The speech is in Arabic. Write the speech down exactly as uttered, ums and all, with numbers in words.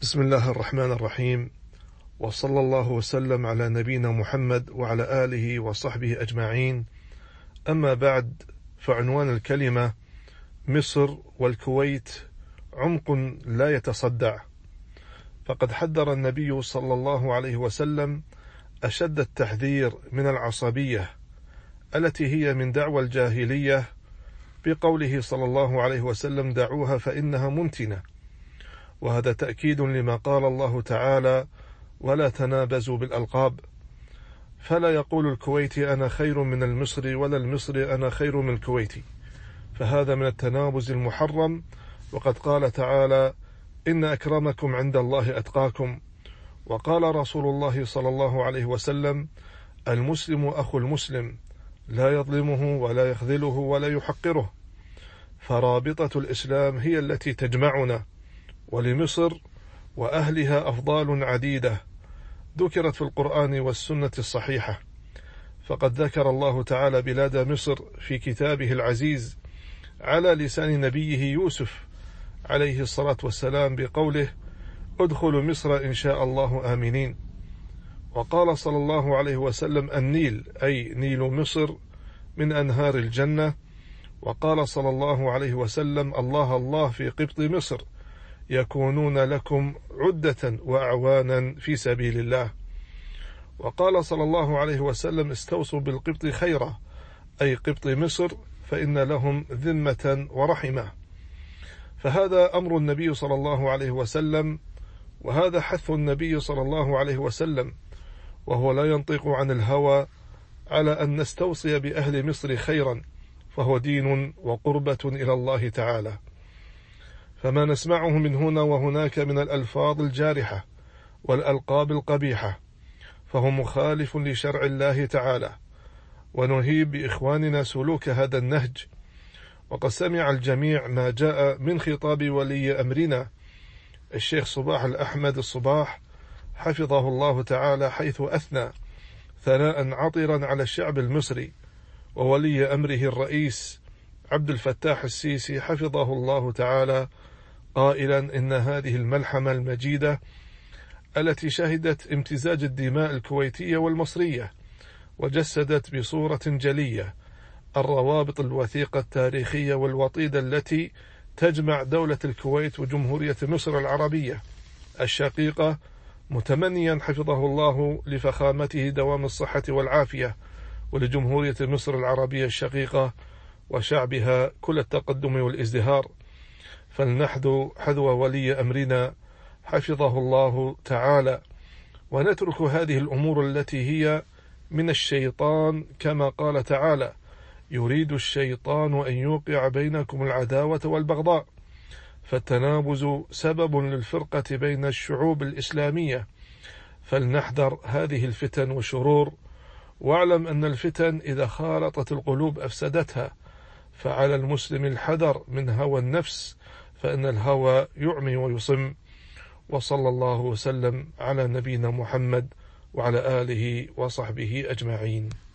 بسم الله الرحمن الرحيم، وصلى الله وسلم على نبينا محمد وعلى آله وصحبه أجمعين. أما بعد، فعنوان الكلمة: مصر والكويت عمق لا يتصدع. فقد حذر النبي صلى الله عليه وسلم أشد التحذير من العصبية التي هي من دعوى الجاهلية بقوله صلى الله عليه وسلم: دعوها فإنها منتنة. وهذا تأكيد لما قال الله تعالى: ولا تنابزوا بالألقاب. فلا يقول الكويتي أنا خير من المصري، ولا المصري أنا خير من الكويتي، فهذا من التنابز المحرم. وقد قال تعالى: إن أكرمكم عند الله أتقاكم. وقال رسول الله صلى الله عليه وسلم: المسلم أخو المسلم، لا يظلمه ولا يخذله ولا يحقره. فرابطة الإسلام هي التي تجمعنا، ولمصر وأهلها أفضال عديدة ذكرت في القرآن والسنة الصحيحة. فقد ذكر الله تعالى بلاد مصر في كتابه العزيز على لسان نبيه يوسف عليه الصلاة والسلام بقوله: ادخلوا مصر إن شاء الله آمنين. وقال صلى الله عليه وسلم: النيل أي نيل مصر من أنهار الجنة. وقال صلى الله عليه وسلم: الله الله في قبط مصر يكونون لكم عدة وأعوانا في سبيل الله. وقال صلى الله عليه وسلم: استوصوا بالقبط خيرا، أي قبط مصر، فإن لهم ذمة ورحمة. فهذا أمر النبي صلى الله عليه وسلم، وهذا حث النبي صلى الله عليه وسلم، وهو لا ينطق عن الهوى، على أن نستوصي بأهل مصر خيرا، فهو دين وقربة إلى الله تعالى. فما نسمعه من هنا وهناك من الألفاظ الجارحة والألقاب القبيحة فهو مخالف لشرع الله تعالى، ونهيب بإخواننا سلوك هذا النهج. وقد سمع الجميع ما جاء من خطاب ولي أمرنا الشيخ صباح الأحمد الصباح حفظه الله تعالى، حيث أثنى ثناء عطرا على الشعب المصري وولي أمره الرئيس عبد الفتاح السيسي حفظه الله تعالى، قائلا: إن هذه الملحمة المجيدة التي شهدت امتزاج الدماء الكويتية والمصرية، وجسدت بصورة جلية الروابط الوثيقة التاريخية والوطيدة التي تجمع دولة الكويت وجمهورية مصر العربية الشقيقة، متمنيا حفظه الله لفخامته دوام الصحة والعافية، ولجمهورية مصر العربية الشقيقة وشعبها كل التقدم والازدهار. فلنحذو حذو ولي أمرنا حفظه الله تعالى، ونترك هذه الأمور التي هي من الشيطان، كما قال تعالى: يريد الشيطان أن يوقع بينكم العداوة والبغضاء. فالتنابز سبب للفرقة بين الشعوب الإسلامية، فلنحذر هذه الفتن والشرور، واعلم أن الفتن إذا خالطت القلوب أفسدتها. فعلى المسلم الحذر من هوى النفس، فإن الهوى يعمي ويصم. وصلى الله وسلم على نبينا محمد وعلى آله وصحبه أجمعين.